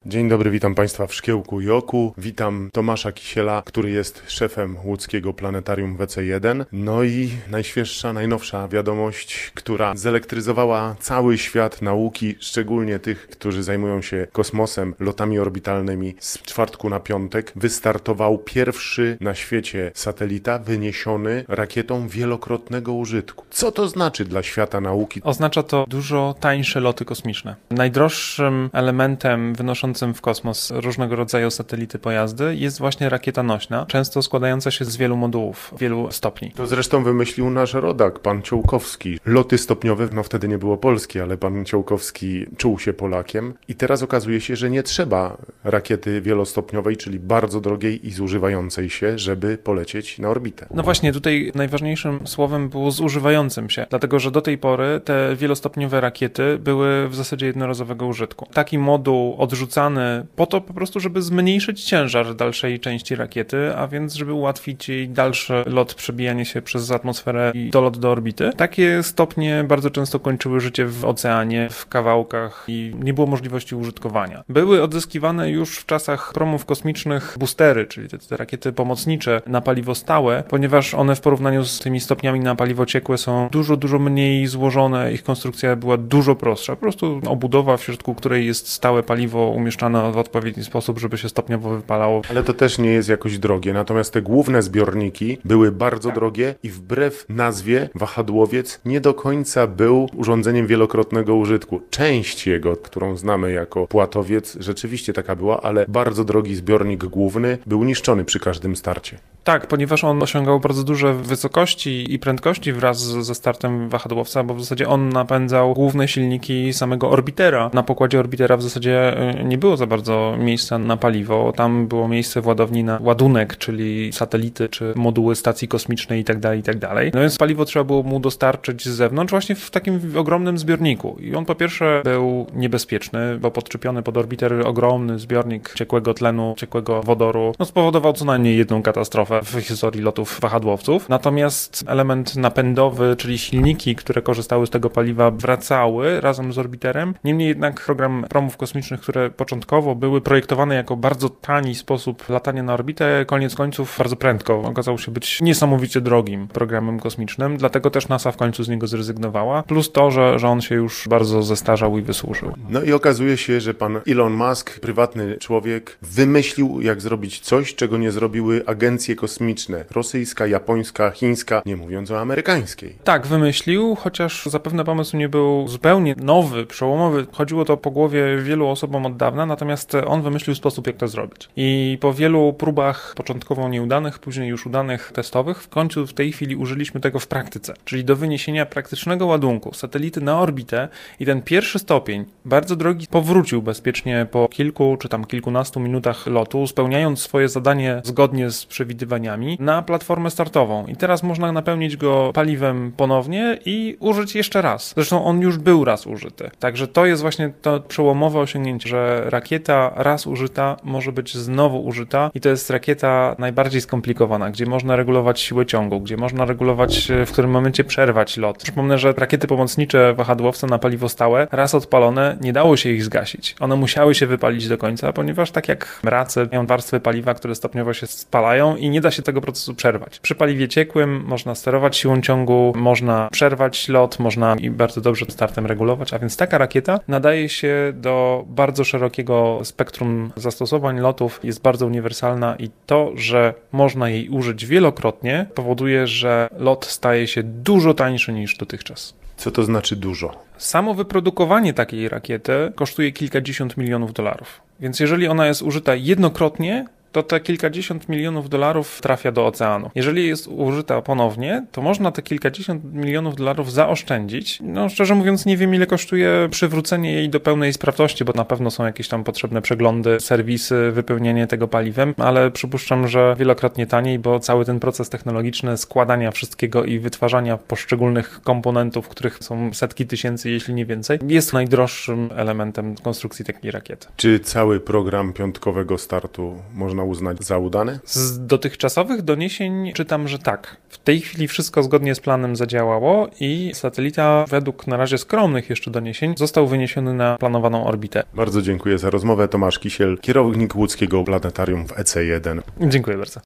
Dzień dobry, witam Państwa w Szkiełku i Oku. Witam Tomasza Kisiela, który jest szefem łódzkiego planetarium WC1. No i najświeższa, najnowsza wiadomość, która zelektryzowała cały świat nauki, szczególnie tych, którzy zajmują się kosmosem, lotami orbitalnymi. Z czwartku na piątek wystartował pierwszy na świecie satelita wyniesiony rakietą wielokrotnego użytku. Co to znaczy dla świata nauki? Oznacza to dużo tańsze loty kosmiczne. Najdroższym elementem wynoszącym w kosmos różnego rodzaju satelity pojazdy jest właśnie rakieta nośna, często składająca się z wielu modułów, wielu stopni. To zresztą wymyślił nasz rodak, pan Ciołkowski. Loty stopniowe, wtedy nie było Polski, ale pan Ciołkowski czuł się Polakiem i teraz okazuje się, że nie trzeba rakiety wielostopniowej, czyli bardzo drogiej i zużywającej się, żeby polecieć na orbitę. No właśnie, tutaj najważniejszym słowem było zużywającym się, dlatego że do tej pory te wielostopniowe rakiety były w zasadzie jednorazowego użytku. Taki moduł odrzucany po to po prostu, żeby zmniejszyć ciężar dalszej części rakiety, a więc żeby ułatwić jej dalszy lot, przebijanie się przez atmosferę i dolot do orbity. Takie stopnie bardzo często kończyły życie w oceanie, w kawałkach i nie było możliwości użytkowania. Były odzyskiwane już w czasach promów kosmicznych boostery, czyli te rakiety pomocnicze na paliwo stałe, ponieważ one w porównaniu z tymi stopniami na paliwo ciekłe są dużo mniej złożone, ich konstrukcja była dużo prostsza. Po prostu obudowa, w środku której jest stałe paliwo umieszczane w odpowiedni sposób, żeby się stopniowo wypalało. Ale to też nie jest jakoś drogie, natomiast te główne zbiorniki były bardzo drogie i wbrew nazwie wahadłowiec nie do końca był urządzeniem wielokrotnego użytku. Część jego, którą znamy jako płatowiec, rzeczywiście taka była, ale bardzo drogi zbiornik główny był niszczony przy każdym starcie. Tak, ponieważ on osiągał bardzo duże wysokości i prędkości wraz ze startem wahadłowca, bo w zasadzie on napędzał główne silniki samego orbitera. Na pokładzie orbitera w zasadzie nie było za bardzo miejsca na paliwo. Tam było miejsce w ładowni na ładunek, czyli satelity, czy moduły stacji kosmicznej itd., itd. No więc paliwo trzeba było mu dostarczyć z zewnątrz właśnie w takim ogromnym zbiorniku. I on po pierwsze był niebezpieczny, bo podczepiony pod orbiter ogromny zbiornik ciekłego tlenu, ciekłego wodoru, spowodował co najmniej jedną katastrofę w historii lotów wahadłowców. Natomiast element napędowy, czyli silniki, które korzystały z tego paliwa, wracały razem z orbiterem. Niemniej jednak program promów kosmicznych, które początkowo były projektowane jako bardzo tani sposób latania na orbitę, koniec końców bardzo prędko okazał się być niesamowicie drogim programem kosmicznym, dlatego też NASA w końcu z niego zrezygnowała, plus to, że on się już bardzo zestarzał i wysłużył. No i okazuje się, że pan Elon Musk, prywatny człowiek, wymyślił, jak zrobić coś, czego nie zrobiły agencje kosmiczne, rosyjska, japońska, chińska, nie mówiąc o amerykańskiej. Tak, wymyślił, chociaż zapewne pomysł nie był zupełnie nowy, przełomowy. Chodziło to po głowie wielu osobom od dawna, natomiast on wymyślił sposób, jak to zrobić. I po wielu próbach, początkowo nieudanych, później już udanych testowych, w końcu w tej chwili użyliśmy tego w praktyce, czyli do wyniesienia praktycznego ładunku satelity na orbitę i ten pierwszy stopień, bardzo drogi, powrócił bezpiecznie po kilku czy tam kilkunastu minutach lotu, spełniając swoje zadanie zgodnie z przewidywaniami na platformę startową. I teraz można napełnić go paliwem ponownie i użyć jeszcze raz. Zresztą on już był raz użyty. Także to jest właśnie to przełomowe osiągnięcie, że rakieta raz użyta może być znowu użyta i to jest rakieta najbardziej skomplikowana, gdzie można regulować siłę ciągu, gdzie można regulować, w którym momencie przerwać lot. Przypomnę, że rakiety pomocnicze wahadłowce na paliwo stałe, raz odpalone, nie dało się ich zgasić. One musiały się wypalić do końca, ponieważ tak jak race mają warstwy paliwa, które stopniowo się spalają i nie da się tego procesu przerwać. Przy paliwie ciekłym można sterować siłą ciągu, można przerwać lot, można i bardzo dobrze startem regulować, a więc taka rakieta nadaje się do bardzo szerokiego spektrum zastosowań lotów, jest bardzo uniwersalna i to, że można jej użyć wielokrotnie, powoduje, że lot staje się dużo tańszy niż dotychczas. Co to znaczy dużo? Samo wyprodukowanie takiej rakiety kosztuje kilkadziesiąt milionów dolarów. Więc jeżeli ona jest użyta jednokrotnie, to te kilkadziesiąt milionów dolarów trafia do oceanu. Jeżeli jest użyta ponownie, to można te kilkadziesiąt milionów dolarów zaoszczędzić. Szczerze mówiąc, nie wiem, ile kosztuje przywrócenie jej do pełnej sprawności, bo na pewno są jakieś tam potrzebne przeglądy, serwisy, wypełnienie tego paliwem, ale przypuszczam, że wielokrotnie taniej, bo cały ten proces technologiczny składania wszystkiego i wytwarzania poszczególnych komponentów, których są setki tysięcy, jeśli nie więcej, jest najdroższym elementem konstrukcji takiej rakiety. Czy cały program piątkowego startu można można uznać za udane? Z dotychczasowych doniesień czytam, że tak. W tej chwili wszystko zgodnie z planem zadziałało i satelita, według na razie skromnych jeszcze doniesień, został wyniesiony na planowaną orbitę. Bardzo dziękuję za rozmowę. Tomasz Kisiel, kierownik łódzkiego planetarium w EC1. Dziękuję bardzo.